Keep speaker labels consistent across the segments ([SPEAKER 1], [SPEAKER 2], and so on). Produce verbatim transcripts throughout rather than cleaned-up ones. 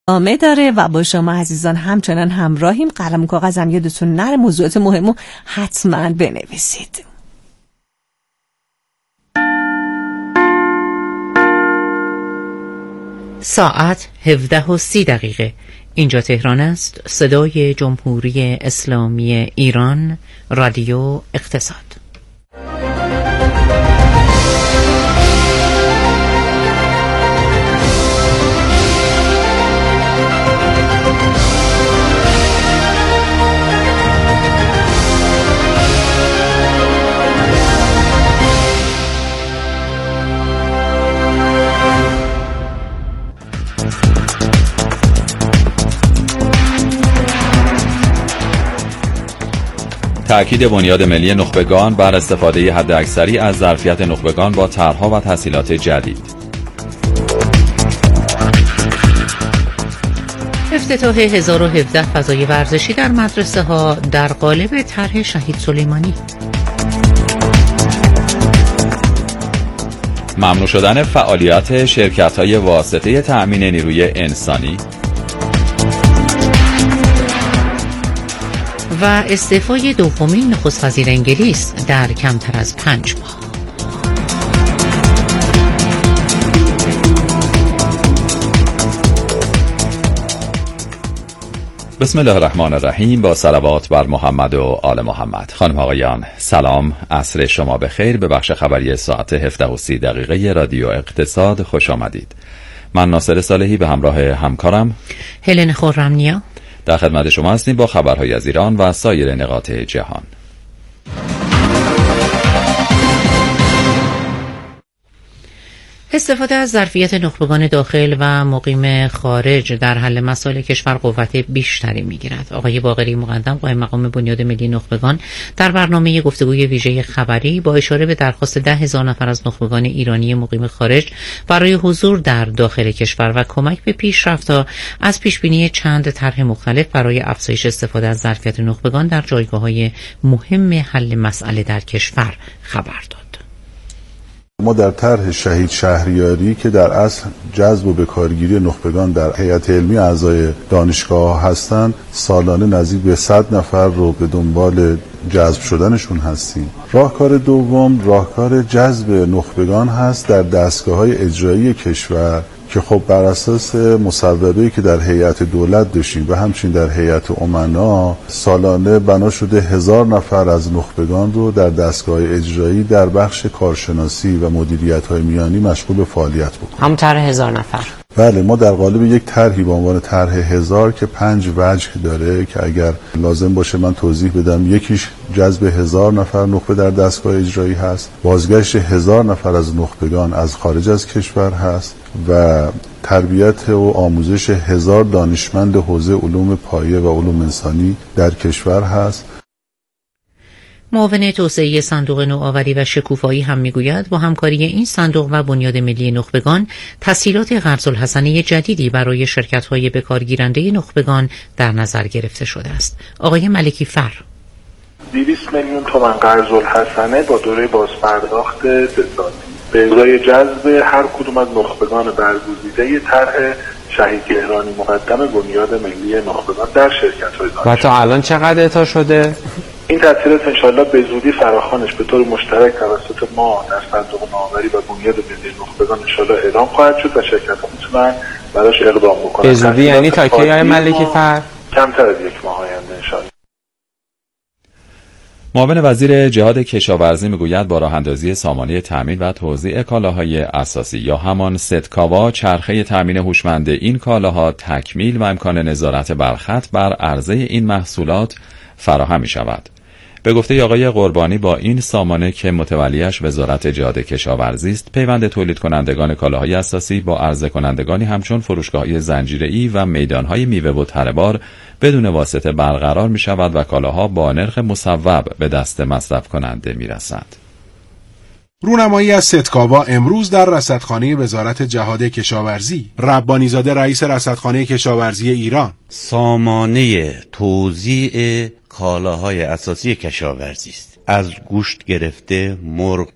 [SPEAKER 1] ادامه داره و با شما عزیزان همچنان همراهیم. قلم و کاغذم یادتون نره، موضوعات مهمو حتما بنویسید.
[SPEAKER 2] ساعت هفده و سی دقیقه. اینجا تهران است. صدای جمهوری اسلامی ایران، رادیو اقتصاد.
[SPEAKER 3] تأکید بنیاد ملی نخبگان بر استفاده حداکثری از ظرفیت نخبگان با طرح‌ها و تسهیلات جدید.
[SPEAKER 2] افتتاح هزار و هفده فضای ورزشی در مدرسه ها در قالب طرح شهید سلیمانی.
[SPEAKER 3] ممنوع شدن فعالیت شرکت‌های واسطه تأمین نیروی انسانی
[SPEAKER 2] و استعفای دومین نخست وزیر انگلیس در کمتر از پنج ماه.
[SPEAKER 3] بسم الله الرحمن الرحیم. با صلوات بر محمد و آل محمد. خانم آقایان سلام، عصر شما بخیر. به بخش خبری ساعت هفده و سی دقیقه رادیو اقتصاد خوش آمدید. من ناصر صالحی به همراه همکارم
[SPEAKER 2] هلن خرمنیا
[SPEAKER 3] در خدمت شما هستیم با خبرهای از ایران و سایر نقاط جهان.
[SPEAKER 2] استفاده از ظرفیت نخبگان داخل و مقیم خارج در حل مسائل کشور قوت بیشتری می‌گیرد. آقای باقری مقدم قائم مقام بنیاد ملی نخبگان در برنامه گفتگوی ویژه خبری با اشاره به درخواست ده هزار نفر از نخبگان ایرانی مقیم خارج برای حضور در داخل کشور و کمک به پیشرفت‌ها از پیشبینی چند طرح مختلف برای افزایش استفاده از ظرفیت نخبگان در جایگاه‌های مهم حل مسئله در کشور خبر داد.
[SPEAKER 4] ما در طرح شهید شهریاری که در اصل جذب و بکارگیری نخبگان در هیئت علمی اعضای دانشگاه هستند، سالانه نزدیک به صد نفر رو به دنبال جذب شدنشون هستیم. راهکار دوم راهکار جذب نخبگان هست در دستگاه‌های اجرایی کشور که خب بر اساس مصوبه‌ای که در هیئت دولت داشتیم و همچنین در هیئت امنا سالانه بنا شده هزار نفر از نخبگان رو در دستگاه اجرایی در بخش کارشناسی و مدیریت‌های میانی مشغول به فعالیت بکنیم.
[SPEAKER 2] هم طرح هزار نفر.
[SPEAKER 4] بله، ما در قالب یک طرحی به عنوان طرح هزار که پنج وجه داره که اگر لازم باشه من توضیح بدم. یکیش جذب هزار نفر نخبه در دستگاه اجرایی هست، بازگشت هزار نفر از نخبگان از خارج از کشور هست و تربیت و آموزش هزار دانشمند حوزه علوم پایه و علوم انسانی در کشور هست.
[SPEAKER 2] معاون توسعه صندوق نوآوری و شکوفایی هم میگوید با همکاری این صندوق و بنیاد ملی نخبگان تسهیلات قرض الحسنه جدیدی برای شرکت‌های بکارگیرنده نخبگان در نظر گرفته شده است. آقای ملکی فر
[SPEAKER 5] دویست میلیون تومان قرض الحسنه با دوره بازپرداخت سه ساله به ازای جذب هر کدوم از نخبگان برگزیده طرح شهید تهرانی مقدم بنیاد ملی نخبگان در شرکت‌های دانشگاه.
[SPEAKER 6] و تا الان چقدر اعطا شده؟
[SPEAKER 5] این تسهیلات انشاءالله به زودی فراخوانش به طور مشترک توسط ما در صندوق نوآوری و بنیاد ملی نخبگان انشاءالله اعلام خواهد شد و شرکت‌ها میتونن براش اقدام بکنن.
[SPEAKER 6] به زودی یعنی تا کی آقای ملکی فر؟
[SPEAKER 5] کمتر از یک ماه آینده انشاءالله.
[SPEAKER 3] معاون وزیر جهاد کشاورزی میگوید با راه اندازی سامانه تامین و توزیع کالاهای اساسی یا همان ستکاوا چرخه تامین هوشمند این کالاها تکمیل و امکان نظارت بر خط بر عرضه این محصولات فراهم می شود. به گفته آقای قربانی با این سامانه که متولیش وزارت جهاد کشاورزی است، پیوند تولید کنندگان کالاهای اساسی با عرضه کنندگانی همچون فروشگاه‌های زنجیره‌ای و میدان‌های میوه و تره‌بار بدون واسطه برقرار می شود و کالاها با نرخ مصوب به دست مصرف کننده می رسد.
[SPEAKER 7] رونمایی از ستکاوا امروز در رصدخانه وزارت جهاد کشاورزی. ربانی زاده رئیس رصدخانه کشاورزی ایران:
[SPEAKER 8] سامانه توزیع کالاهای اساسی کشاورزی است. از گوشت گرفته، مرغ،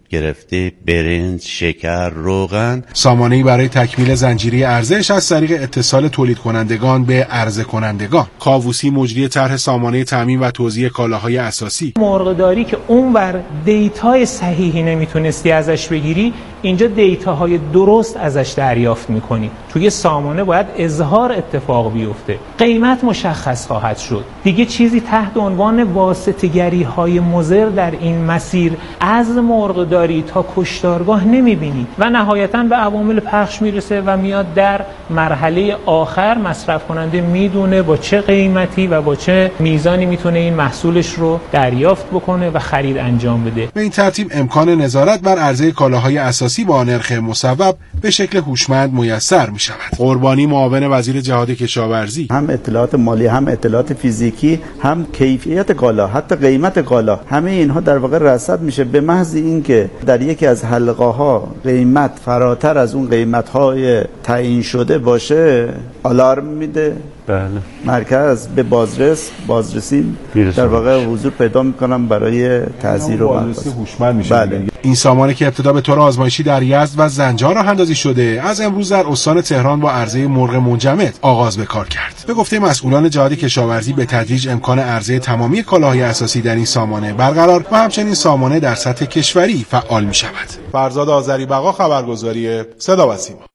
[SPEAKER 8] گرفته برنج، شکر، روغن.
[SPEAKER 7] سامانه‌ای برای تکمیل زنجیره ارزش از طریق اتصال تولید کنندگان به عرضه کنندگان. کاووسی مجری طرح سامانه تامین و توزیع کالاهای اساسی.
[SPEAKER 9] مرغداری که اونور دیتای صحیحی نمیتونستی ازش بگیری، اینجا دیتاهای درست ازش دریافت میکنی. توی سامانه باید اظهار اتفاق بیفته، قیمت مشخص خواهد شد. دیگه چیزی تحت عنوان واسطه‌گری های مضر در این مسیر از مرغداری تا کشتارگاه نمیبینی و نهایتاً به عوامل پخش میرسه و میاد در مرحله آخر مصرف کننده میدونه با چه قیمتی و با چه میزانی میتونه این محصولش رو دریافت بکنه و خرید انجام بده.
[SPEAKER 7] به این ترتیب امکان نظارت بر عرضه کالاهای اساسی با نرخ مصوب به شکل هوشمند میسر می شود. قربانی معاون وزیر جهاد کشاورزی:
[SPEAKER 10] هم اطلاعات مالی، هم اطلاعات فیزیکی، هم کیفیت کالا، حتی قیمت کالا، همه اینها در واقع رصد میشه. به محض اینکه در یکی از حلقه ها قیمت فراتر از اون قیمت های تعیین شده باشه، آلارم میده.
[SPEAKER 8] بله. مرکز به بازرس بازرسی در واقع حضور پیدا میکنم برای تعزیر و
[SPEAKER 7] بازرسی هوشمند میشه.
[SPEAKER 10] بله.
[SPEAKER 7] این سامانه که ابتدا به طور آزمایشی در یزد و زنجان راه اندازی شده، از امروز در استان تهران با عرضه مرغ منجمد آغاز به کار کرد. به گفته مسئولان جهاد کشاورزی به تدریج امکان عرضه تمامی کالاهای اساسی در این سامانه برقرار و همچنین سامانه در سطح کشوری فعال می شود. فرزاد آذری بقا، خبرگزاری صدا و سیما.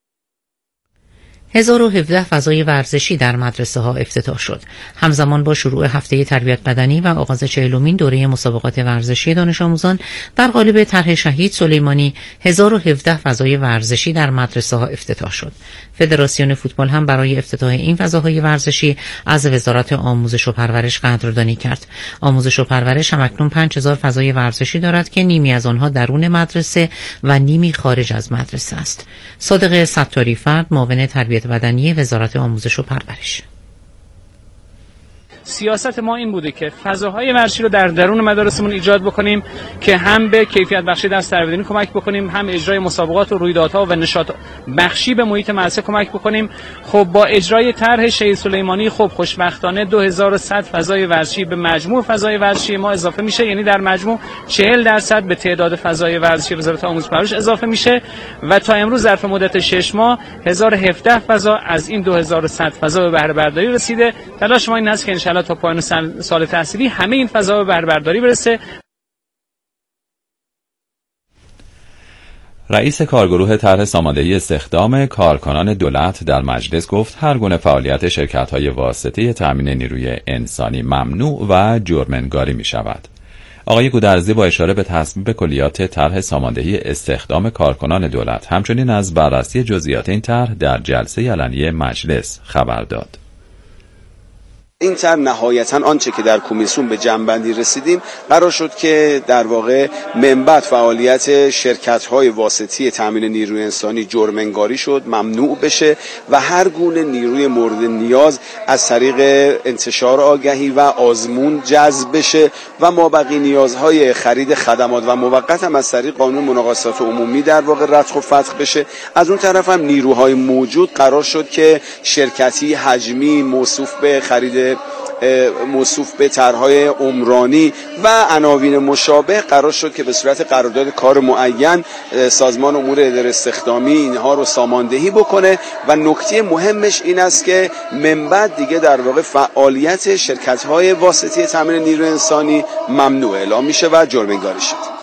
[SPEAKER 2] هزار و هفده فضای ورزشی در مدرسه ها افتتاح شد. همزمان با شروع هفته تربیت بدنی و آغاز چهلمین دوره مسابقات ورزشی دانش آموزان در قالب طرح شهید سلیمانی، هزار و هفده فضای ورزشی در مدرسه ها افتتاح شد. فدراسیون فوتبال هم برای افتتاح این فضاهای ورزشی از وزارت آموزش و پرورش قدردانی کرد. آموزش و پرورش هم اکنون پنج هزار فضای ورزشی دارد که نیمی از آنها درون مدرسه و نیمی خارج از مدرسه است. صادق ستاری فرد، معاون تربیت بدنی وزارت آموزش و پرورش:
[SPEAKER 11] سیاست ما این بوده که فضاهای ورزشی رو در درون مدارسمون ایجاد بکنیم که هم به کیفیت بخشی درس تربیتی کمک بکنیم، هم اجرای مسابقات و رویدادها و نشاط بخشی به محیط مدرسه کمک بکنیم. خب با اجرای طرح شهید سلیمانی خب خوشبختانه دو هزار و صد فضای ورزشی به مجموع فضای ورزشی ما اضافه میشه، یعنی در مجموع چهل درصد به تعداد فضای ورزشی وزارت آموزش و پرورش اضافه میشه و تا امروز ظرف مدت شش ماه هزار و هفده فضا از این دو هزار و صد فضا به بهره برداری رسیده. تلاش ما این است که ان شاء الله تا پایان سال تحصیلی همه این فضا به بهره برداری برسه.
[SPEAKER 3] رئیس کارگروه طرح ساماندهی استخدام کارکنان دولت در مجلس گفت هر گونه فعالیت شرکت‌های واسطه تامین نیروی انسانی ممنوع و جرم‌انگاری می‌شود. آقای گودرزی با اشاره به تصویب کلیات طرح ساماندهی استخدام کارکنان دولت همچنین از بررسی جزئیات این طرح در جلسه علنی مجلس خبر داد.
[SPEAKER 12] این طرح نهایتاً آنچه که در کمیسیون به جنبندی رسیدیم قرار شد که در واقع من بعد فعالیت شرکت‌های واسطی تامین نیروی انسانی جرم‌انگاری شد، ممنوع بشه و هر گونه نیروی مورد نیاز از طریق انتشار آگهی و آزمون جذب بشه و مابقی نیازهای خرید خدمات و موقت هم از طریق قانون مناقصات عمومی در واقع رتق و فتق بشه. از اون طرف هم نیروهای موجود قرار شد که شرکتی، حجمی، موصوف به خرید موصوف به طرح‌های عمرانی و عناوین مشابه قرار شد که به صورت قرارداد کار معین سازمان امور اداره استخدامی اینها رو ساماندهی بکنه و نکته مهمش این است که من بعد دیگه در واقع فعالیت شرکت‌های واسطی تامین نیروی انسانی ممنوع اعلام میشه و جرم‌انگاری شد.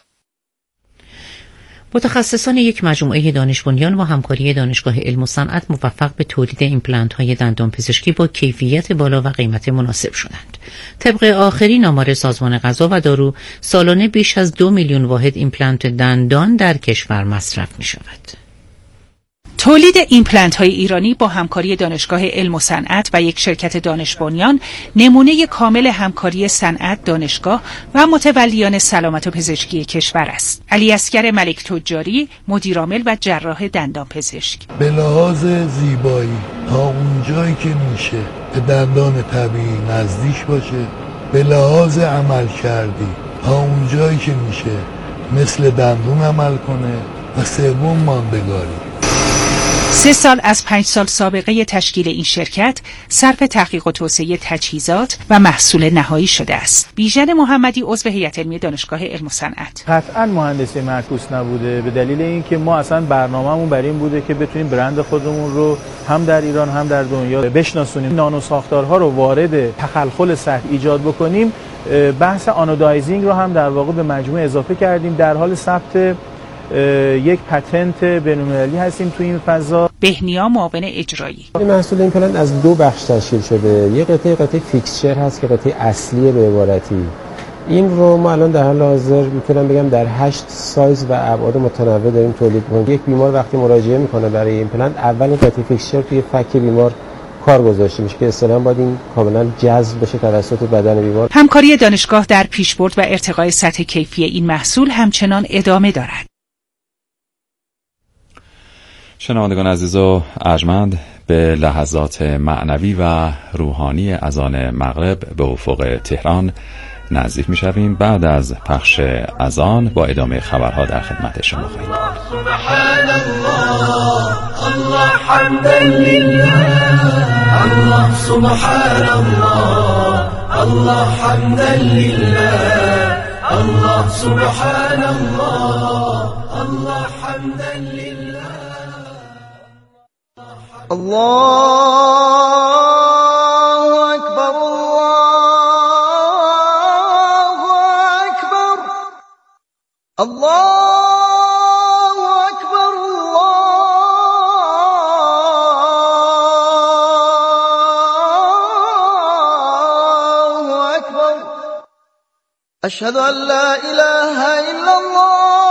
[SPEAKER 2] متخصصان یک مجموعه دانش بنیان با همکاری دانشگاه علم و صنعت موفق به تولید ایمپلنت های دندان پزشکی با کیفیت بالا و قیمت مناسب شدند. طبق آخرین آمار سازمان غذا و دارو، سالانه بیش از دو میلیون واحد ایمپلنت دندان در کشور مصرف می شود.
[SPEAKER 13] تولید ایمپلنت های ایرانی با همکاری دانشگاه علم و صنعت و یک شرکت دانش بنیان نمونه کامل همکاری صنعت، دانشگاه و متولیان سلامت و پزشکی کشور است. علی اصغر ملک تجاری، مدیرعامل و جراح دندان پزشک:
[SPEAKER 14] به لحاظ زیبایی تا اونجایی که میشه به دندان طبیعی نزدیک باشه، به لحاظ عمل کردی تا اونجایی که میشه مثل دندون عمل کنه و سوم ماندگاری.
[SPEAKER 13] سه سال از پنج سال سابقه تشکیل این شرکت صرف تحقیق و توسعه تجهیزات و محصول نهایی شده است. بیژن محمدی عضو هیئت علمی دانشگاه علم و صنعت:
[SPEAKER 15] قطعاً مهندسی معکوس نبوده، به دلیل اینکه ما اصلا برنامه‌مون بر این بوده که بتونیم برند خودمون رو هم در ایران هم در دنیا بشناسونیم. نانو ساختارها رو وارد تخلخل سطح ایجاد بکنیم. بحث آنودایزینگ رو هم در واقع به مجموعه اضافه کردیم. در حال ثبت یک پتنت بین‌المللی هستیم تو این فضا.
[SPEAKER 13] بهنیا معاون اجرایی:
[SPEAKER 16] این محصول ایمپلنت از دو بخش تشکیل شده. یک قطعه قطعه فیکسچر هست که قطعه اصلیه به عبارتی. این رو ما الان در حال حاضر میتونم بگم در هشت سایز و ابعاد متنوع داریم تولید می‌کنیم. یک بیمار وقتی مراجعه میکنه برای ایمپلنت، اول قطعه فیکسچر توی فک بیمار کار گذاشته میشه که اصطلاحاً باید این کاملا جذب بشه توسط بدن بیمار.
[SPEAKER 13] همکاری دانشگاه در پیشبرد و ارتقای سطح کیفی این محصول همچنان ادامه دارد.
[SPEAKER 3] شنوندگان عزیز و ارجمند، به لحظات معنوی و روحانی اذان مغرب به افق تهران نزدیک می‌شویم. بعد از پخش اذان با ادامه خبرها در خدمت شما خواهیم.
[SPEAKER 17] سبحان الله، الله حمدا لله، الله سبحان الله، الله حمدا لله، الله سبحان الله، الله حمدا لله. الله أكبر، الله أكبر، الله أكبر، الله أكبر. أشهد أن لا إله إلا الله،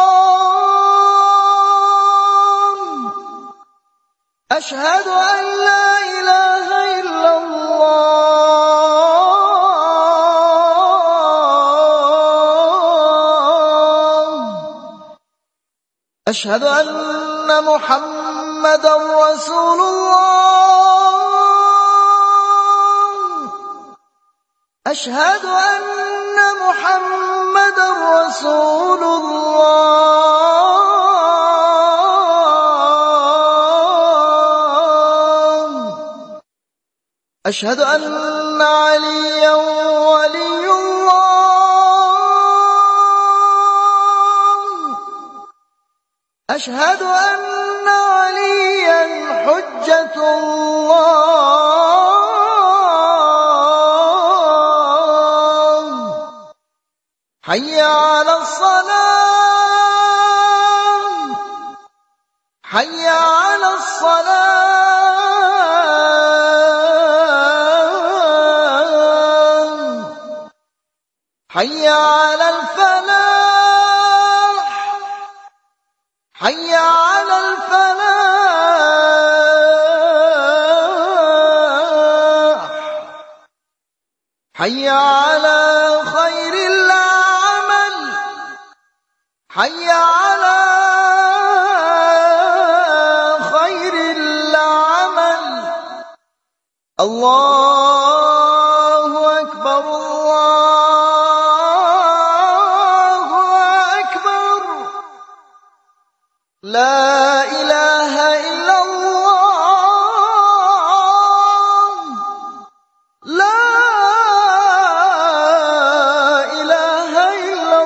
[SPEAKER 17] أشهد أن لا إله إلا الله، أشهد أن محمدا رسول الله، أشهد أن محمدا رسول الله. أشهد أن عليا ولي الله، أشهد أن عليا حجة الله. حي على الصلاة، حي على الصلاة. حي على الفلاح، حي على الفلاح. حي على خير العمل، حي على خير العمل. الله أكبر، الله أكبر. لا إله إلا الله، لا إله إلا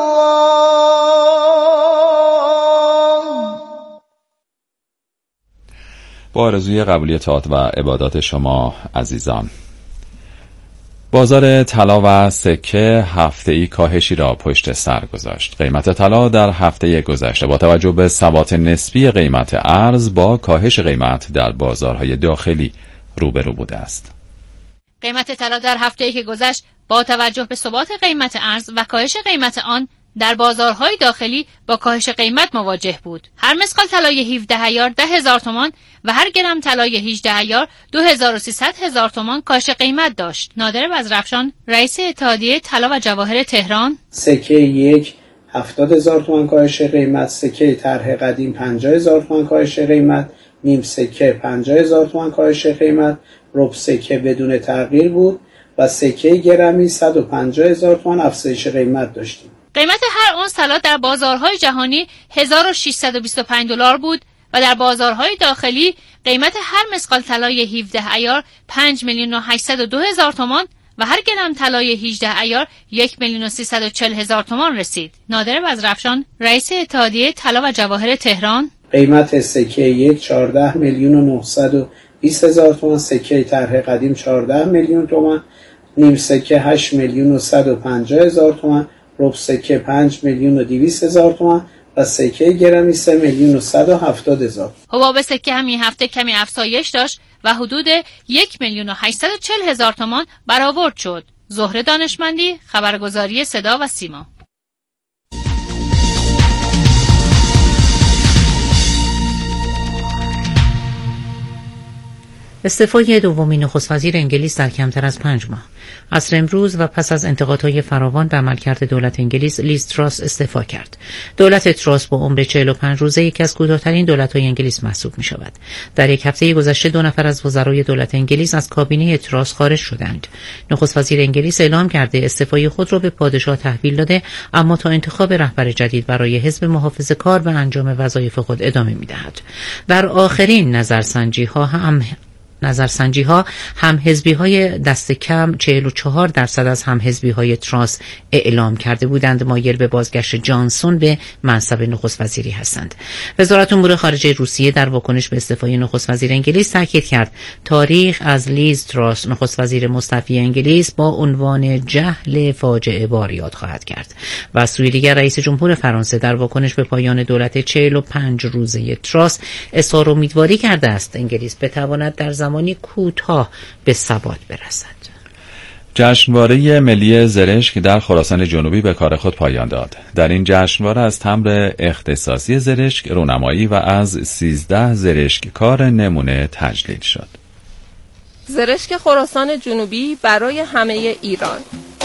[SPEAKER 17] الله.
[SPEAKER 3] با آرزوی قبولی طاعات و عبادات شما عزیزان، بازار طلا و سکه هفته‌ای کاهشی را پشت سر گذاشت. قیمت طلا در هفته گذشته با توجه به ثبات نسبی قیمت ارز با کاهش قیمت در بازارهای داخلی روبرو بوده است.
[SPEAKER 18] قیمت طلا در هفته‌ای که گذشت با توجه به ثبات قیمت ارز و کاهش قیمت آن در بازارهای داخلی با کاهش قیمت مواجه بود. هر مسقال طلای هفده عیار ده هزار تومان و هر گرم طلای هجده عیار دو هزار و سیصد هزار تومان کاهش قیمت داشت. نادر بزرافشان، رئیس اتحادیه طلا و جواهر تهران:
[SPEAKER 19] سکه یک هفتاد هزار تومان کاهش قیمت، سکه طرح قدیم پنجاه هزار تومان کاهش قیمت، نیم سکه پنجاه هزار تومان کاهش قیمت، ربع سکه بدون تغییر بود و سکه گرمی صد و پنجاه هزار تومان افزایش قیمت داشتیم.
[SPEAKER 18] قیمت هر اونس طلا در بازارهای جهانی هزار و ششصد و بیست و پنج دلار بود و در بازارهای داخلی قیمت هر مسقال طلای هفده عیار پنج میلیون و هشتصد و دو هزار تومان و هر گرم طلای هجده عیار یک میلیون و سیصد و چهل هزار تومان رسید. نادر بزرافشان، رئیس اتحادیه طلا و جواهر تهران:
[SPEAKER 19] قیمت سکه یک چهارده میلیون و نهصد و بیست هزار تومان، سکه طرح قدیم چهارده میلیون تومان، نیم سکه هشت میلیون و صد و پنجاه هزار تومان، ربع سکه پنج میلیون و دویست هزار تومان و سکه گرمی سه میلیون و صد و هفتاد هزار.
[SPEAKER 18] حباب سکه هم این هفته کمی افزایش داشت و حدود یک میلیون و هشتصد و چهل هزار تومان برآورد شد. زهره دانشمندی، خبرگزاری صدا و سیما.
[SPEAKER 2] استعفای دومین نخست وزیر انگلیس در کمتر از پنج ماه. عصر امروز و پس از انتقادهای فراوان به عملکرد دولت انگلیس، لیز تراس استعفا کرد. دولت تراس با عمر چهل و پنج روزه یکی از کوتاه‌ترین دولت‌های انگلیس محسوب می‌شود. در یک هفته گذشته دو نفر از وزرای دولت انگلیس از کابینه تراس خارج شدند. نخست وزیر انگلیس اعلام کرده استعفای خود را به پادشاه تحویل داده، اما تا انتخاب رهبر جدید برای حزب محافظه‌کار به انجام وظایف خود ادامه می‌دهد. در آخرین نظرسنجی‌ها هم نظرسنجی ها هم حزبی های دست کم چهل و چهار درصد از هم حزبی های تراس اعلام کرده بودند مایل به بازگشت جانسون به منصب نخست وزیری هستند. وزارت امور خارجه روسیه در واکنش به استعفای نخست وزیر انگلیس تاکید کرد تاریخ از لیز تراس نخست وزیر مستعفی انگلیس با عنوان جهل فاجعه بار یاد خواهد کرد. و از سوی دیگر رئیس جمهور فرانسه در واکنش به پایان دولت چهل و پنج روزه تراس اظهار امیدواری کرده است انگلیس بتواند در زمانی کوتاه به ثبات برسد.
[SPEAKER 3] جشنواره ملی زرشک در خراسان جنوبی به کار خود پایان داد. در این جشنواره از تمبر اختصاصی زرشک رونمایی و از سیزده زرشک کار نمونه تجلیل شد.
[SPEAKER 20] زرشک خراسان جنوبی برای همه ایران.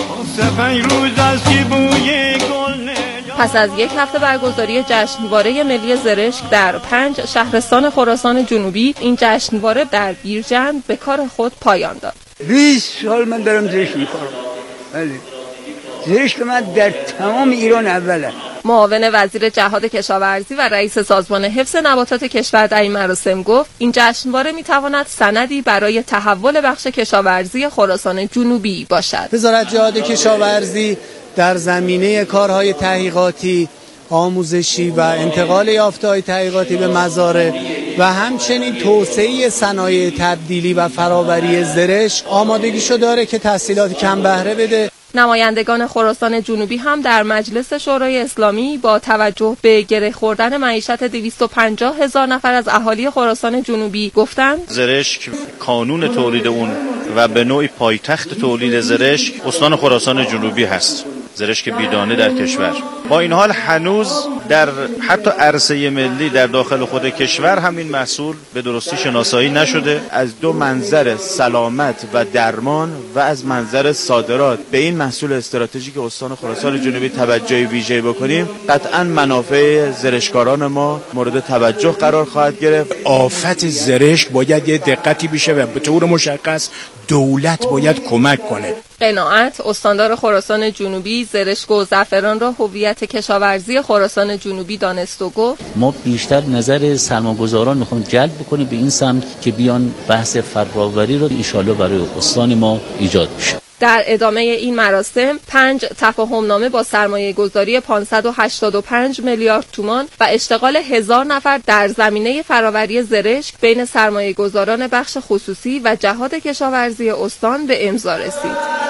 [SPEAKER 20] پس از یک هفته برگزاری جشنواره ملی زرشک در پنج شهرستان خراسان جنوبی، این جشنواره در بیرجند به کار خود پایان داد.
[SPEAKER 21] بیست سال من دارم زرشک می‌کارم. بله. زرشک من در تمام ایران اوله.
[SPEAKER 20] معاون وزیر جهاد کشاورزی و رئیس سازمان حفظ نباتات کشور در این مراسم گفت این جشنواره میتواند سندی برای تحول بخش کشاورزی خراسان جنوبی باشد.
[SPEAKER 22] وزارت جهاد کشاورزی در زمینه کارهای تحقیقاتی، آموزشی و انتقال یافته‌های تحقیقاتی به مزارع و همچنین توسعه صنایع تبدیلی و فراوری زرشک آمادگیشو داره که تحصیلات کم بهره بده.
[SPEAKER 20] نمایندگان خراسان جنوبی هم در مجلس شورای اسلامی با توجه به گره خوردن معیشت دویست و پنجاه هزار نفر از اهالی خراسان جنوبی گفتند
[SPEAKER 23] زرشک کانون تولید اون و به نوعی پایتخت تولید زرشک استان خراسان جنوبی هست. زرشک بیدانه در کشور. با این حال هنوز در حتی عرصه ملی در داخل خود کشور همین محصول به درستی شناسایی نشده. از دو منظر سلامت و درمان و از منظر صادرات به این محصول استراتژیک استان خراسان جنوبی توجه ویژه‌ای بکنیم، قطعاً منافع زرشکاران ما مورد توجه قرار خواهد گرفت.
[SPEAKER 24] آفت زرشک باید یه دقتی بشه و به طور مشخص دولت باید کمک کنه.
[SPEAKER 20] قناعت، استاندار خراسان جنوبی، زرشک و زعفران را هویت کشاورزی خراسان جنوبی دانست و گفت
[SPEAKER 25] ما بیشتر نظر سرمایه‌گذاران میخوایم جلب بکنیم به این سمت که بیان بحث فراوری رو انشالله برای استان ما ایجاد بشه.
[SPEAKER 20] در ادامه این مراسم پنج تفاهمنامه با سرمایه گذاری پانصد و هشتاد و پنج میلیارد تومان و اشتغال هزار نفر در زمینه فراوری زرشک بین سرمایه گذاران بخش خصوصی و جهاد کشاورزی استان به امضا رسید.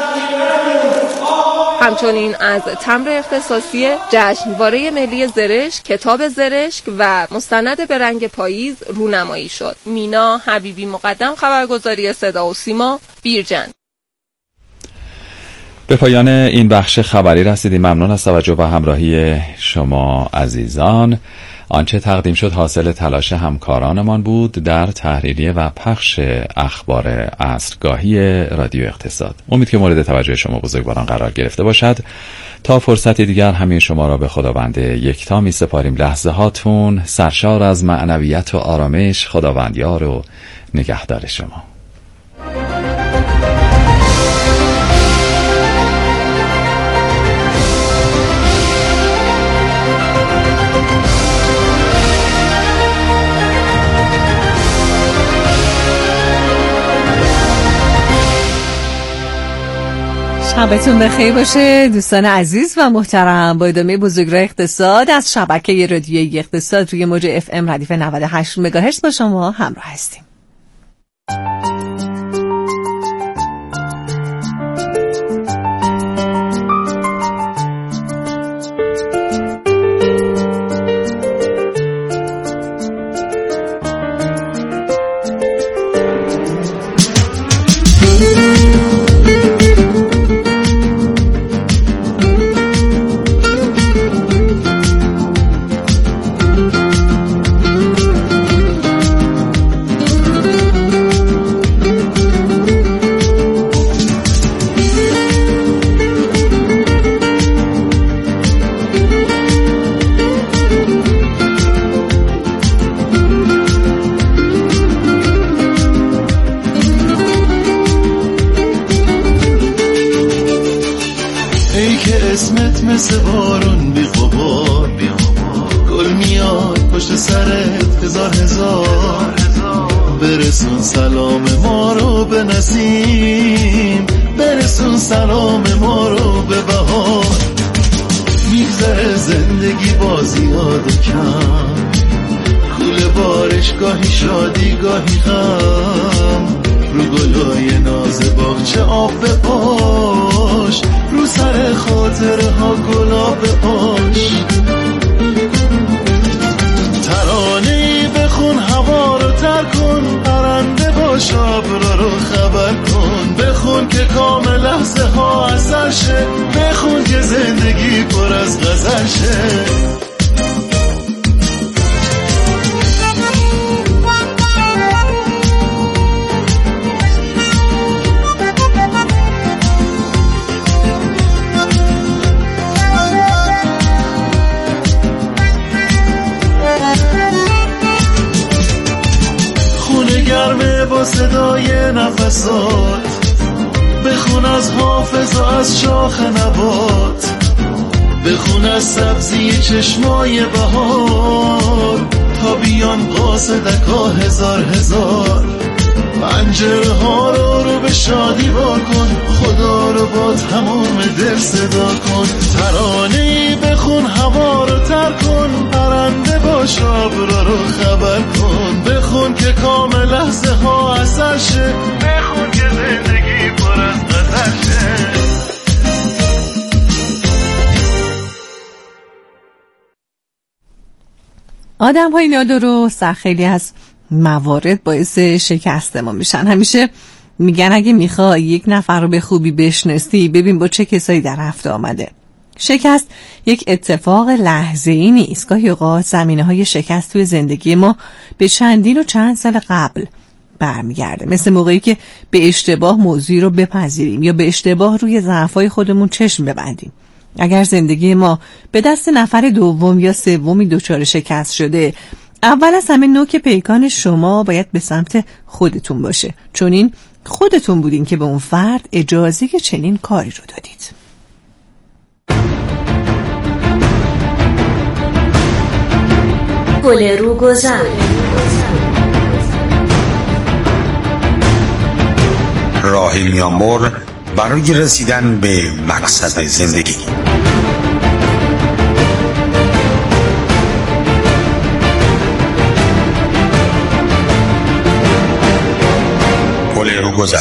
[SPEAKER 20] همچنین از تمبر اختصاصی جشنواره ملی زرشک، کتاب زرشک و مستند به رنگ پاییز رونمایی شد. مینا حبیبی مقدم، خبرگزاری صدا و سیما، بیرجند.
[SPEAKER 3] به پایان این بخش خبری رسیدیم. ممنون از توجه و همراهی شما عزیزان. آنچه تقدیم شد حاصل تلاش همکارانمان بود در تحریریه و پخش اخبار عصرگاهی رادیو اقتصاد. امید که مورد توجه شما بزرگواران قرار گرفته باشد. تا فرصتی دیگر همه شما را به خداوند یکتا می سپاریم. لحظه هاتون سرشار از معنویت و آرامش. خداوند یار و نگهدار شما.
[SPEAKER 1] شبتون بخیر باشه دوستان عزیز و محترم. با ادامه بزرگراه اقتصاد از شبکه رادیویی اقتصاد روی موج اف ام ردیف نود و هشت مگاهرتز با شما همراه هستیم.
[SPEAKER 4] بخون از حافظ و از شاخ نبات، بخون از سبزی چشمای بهار، تا بیان قاصدکا هزار هزار. پنجره ها رو رو به شادی واکن، خدا رو با تمام دل صدا کن. ترانه‌ای بخون هوا رو تر کن، پرنده باش آبرا رو خبر کن. بخون که کام لحظه ها اثر شه، بخون که زندگی پر از غزل شه.
[SPEAKER 1] آدم های نادرست خیلی از موارد باعث شکست ما میشن. همیشه میگن اگه میخوای یک نفر رو به خوبی بشناسی ببین با چه کسایی در رفته آمده. شکست یک اتفاق لحظه‌ای نیست. گاهی اوقات زمینه‌های شکست توی زندگی ما به چندین و چند سال قبل برمیگرده. مثل موقعی که به اشتباه موضوعی رو بپذیریم یا به اشتباه روی ضعف‌های خودمون چشم ببندیم. اگر زندگی ما به دست نفر دوم یا سومی دچار شکست شده، اول از همه نوک پیکان شما باید به سمت خودتون باشه، چون این خودتون بودین که به اون فرد اجازه چنین کاری رو دادید.
[SPEAKER 5] گل رو گذر،
[SPEAKER 6] راه میانبر برای رسیدن به مقصد زندگی. گل رو گذر.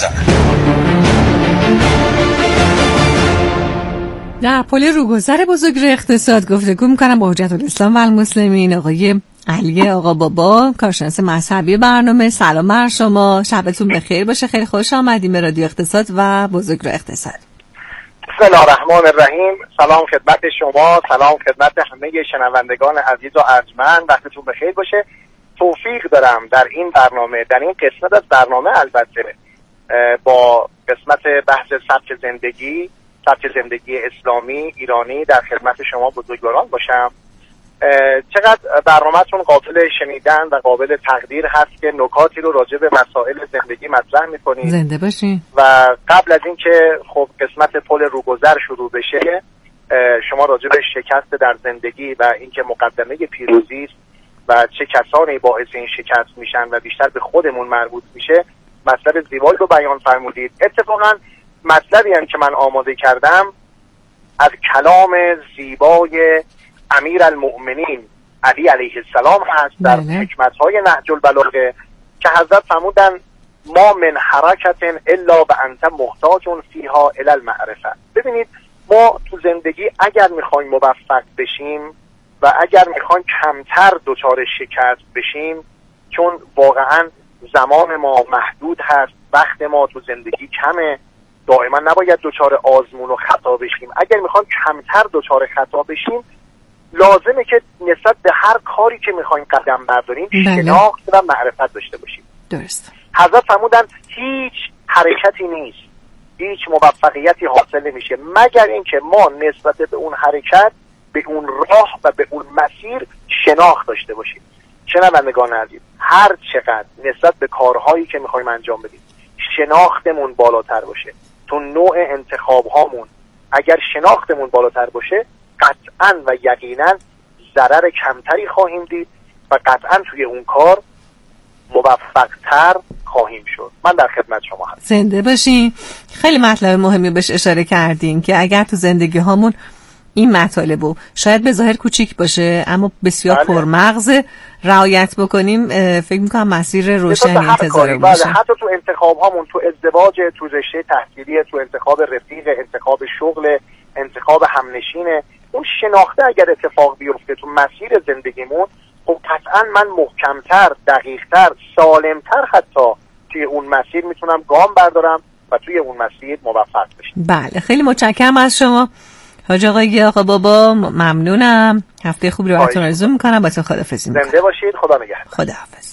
[SPEAKER 1] در پل روگذر بزرگراه اقتصاد گفتگو میکنم با حجت الاسلام و المسلمین آقای علی آقا بابا، کارشناس مذهبی برنامه. سلام بر شما، شبتون بخیر باشه. خیلی خوش آمدیم به رادیو اقتصاد و بزرگراه اقتصاد.
[SPEAKER 9] بسم الله الرحمن الرحیم. سلام خدمت شما، سلام خدمت همه شنوندگان عزیز و ارجمند. وقتتون بخیر باشه. توفیق دارم در این برنامه، در این قسمت از برنامه البته با قسمت بحث سبک زندگی، سبک زندگی اسلامی ایرانی در خدمت شما بزرگواران باشم. چقدر برنامه‌تون قابل شنیدن و قابل تقدیر هست که نکاتی رو راجع به مسائل زندگی مطرح می‌کنید.
[SPEAKER 1] زنده باشین.
[SPEAKER 9] و قبل از اینکه خب قسمت پل روگذر شروع بشه، شما راجع به شکست در زندگی و اینکه مقدمه پیروزی است و چه کسانی باعث این شکست میشن و بیشتر به خودمون مربوط میشه، مطلب زیبایی رو بیان فرمودید. اتفاقا مطلبی هم که من آماده کردم از کلام زیبای امیر المؤمنین علی علیه السلام هست در حکمت‌های نهج البلاغه که حضرت فرمودن ما من حرکت الا و انت محتاج فیها الی المعرفه. ببینید ما تو زندگی اگر میخوایم موفق بشیم و اگر میخوایم کمتر دچار شکست بشیم، چون واقعا زمان ما محدود هست، وقت ما تو زندگی کمه، دائما نباید دچار آزمون و خطا بشیم. اگر میخوایم کمتر دچار خطا بشیم لازمه که نسبت به هر کاری که میخوایم قدم برداریم شناخت و معرفت داشته باشیم.
[SPEAKER 1] درست.
[SPEAKER 9] حضرت فرمودن هیچ حرکتی نیست، هیچ موفقیتی حاصل نمیشه مگر اینکه ما نسبت به اون حرکت، به اون راه و به اون مسیر شناخت داشته باشیم. شنوندگان عزیز، هر چقدر نسبت به کارهایی که میخوایم انجام بدیم شناختمون بالاتر باشه، تو نوع انتخاب هامون اگر شناختمون بالاتر باشه قطعاً و یقیناً ضرر کمتری خواهیم دید و قطعاً توی اون کار موفق‌تر خواهیم شد. من در خدمت شما هستم.
[SPEAKER 1] زنده باشین. خیلی مطلب مهمی بهش اشاره کردین که اگر تو زندگی هامون این مطالبو شاید به ظاهر کوچیک باشه اما بسیار بله. پرمغز رعایت بکنیم، فکر میکنم مسیر روشنی انتظار باشه.
[SPEAKER 9] بله، حتی تو انتخاب هامون، تو ازدواج، تو رشته تحصیلی، تو انتخاب رفیق، انتخاب شغل، انتخاب همنشین، اون شناخته اگر اتفاق بیفته تو مسیر زندگیمون، خب قطعا من محکمتر، دقیقتر، سالمتر حتی توی اون مسیر میتونم گام بردارم و توی اون مسیر موفق بشم.
[SPEAKER 1] بله، خیلی متشکرم از شما حاج آقای آقا بابا، ممنونم. هفته خوبی رو براتون آرزو میکنم. با تو خداحافظی میکنم.
[SPEAKER 9] زنده باشید. خدا نگهدار.
[SPEAKER 1] خداحافظ.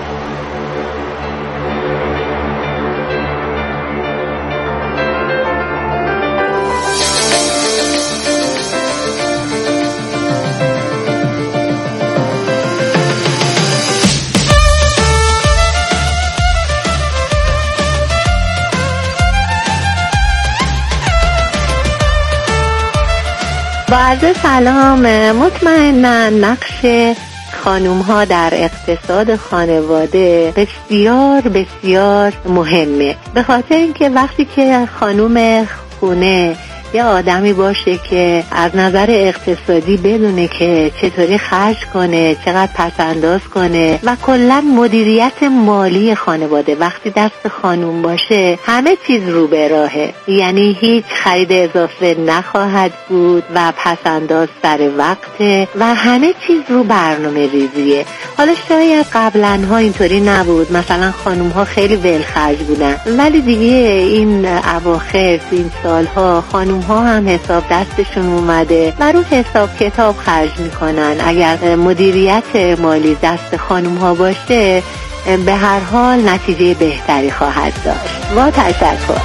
[SPEAKER 5] با عرض سلام، مطمئنا نقش خانوم ها در اقتصاد خانواده بسیار بسیار مهمه، به خاطر اینکه وقتی که خانوم خونه یه آدمی باشه که از نظر اقتصادی بدونه که چطوری خرج کنه، چقدر پسنداز کنه و کلا مدیریت مالی خانواده وقتی دست خانوم باشه همه چیز رو به راهه، یعنی هیچ خرید اضافه نخواهد بود و پسنداز سر وقته و همه چیز رو برنامه ریزیه. حالا شاید قبلا ها اینطوری نبود، مثلا خانوم ها خیلی ولخرج بودن، ولی دیگه این اواخر این سالها خانوم ها هم حساب دستشون اومده و رو حساب کتاب خرج میکنن. اگر مدیریت مالی دست خانوم ها باشه به هر حال نتیجه بهتری خواهد داشت. با تشکر.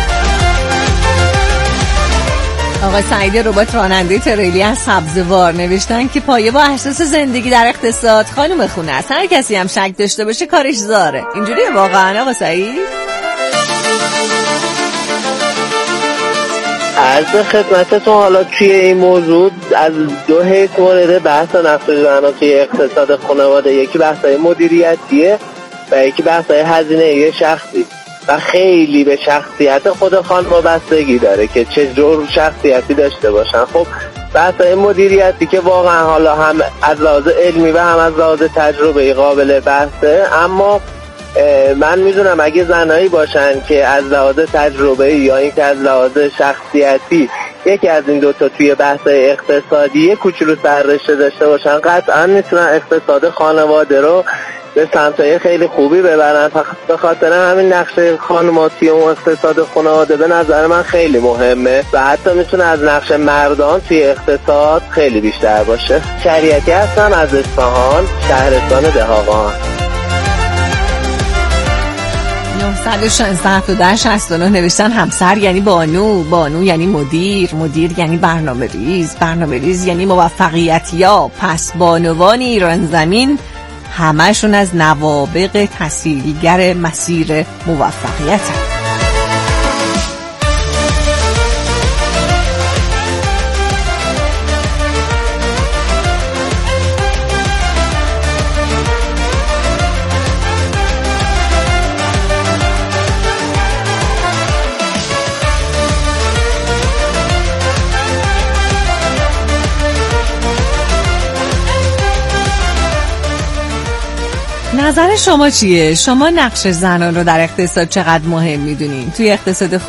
[SPEAKER 1] آقای سعید رباط، راننده تریلی از سبزوار، نوشتن که پایه با اساس زندگی در اقتصاد خانم خونه است، هر کسی هم شک داشته باشه کارش زاره. اینجوریه واقعا آقا سعید؟
[SPEAKER 7] عرض خدمتتون حالا توی این موضوع از دو حیث مورد بحث نقشه بنا توی اقتصاد خانواده، یکی بحث‌های مدیریتیه و یکی بحث‌های هزینه‌ای شخصی و خیلی به شخصیت خود خانم بستگی داره که چه جور شخصیتی داشته باشن. خب بحث‌های مدیریتی که واقعا حالا هم از لحاظ علمی و هم از لحاظ تجربه قابل بحثه، اما من میدونم اگه زنایی باشن که از لحاظ تجربه یا اینکه از لحاظ شخصیتی یکی از این دوتا توی بحث اقتصادی کوچولو سررشته داشته باشن، قطعا میتونن اقتصاد خانواده رو به سمتای خیلی خوبی ببرن. به خاطر همین نقش خانواتی و اقتصاد خانواده به نظر من خیلی مهمه و حتی میتونه از نقش مردان توی اقتصاد خیلی بیشتر باشه. شریعتی هستم از اصفهان، شهرستان دهاقان.
[SPEAKER 1] نه شانزده هفتاد شصت و نه نوشتن همسر یعنی بانو، بانو یعنی مدیر، مدیر یعنی برنامه ریز، برنامه ریز یعنی موفقیت یاب. پس بانوان ایران زمین همشون از نوابغ تسهیلگر مسیر موفقیت هست. نظر شما چیه؟ شما نقش زنان رو در اقتصاد چقدر مهم میدونین؟ توی اقتصاد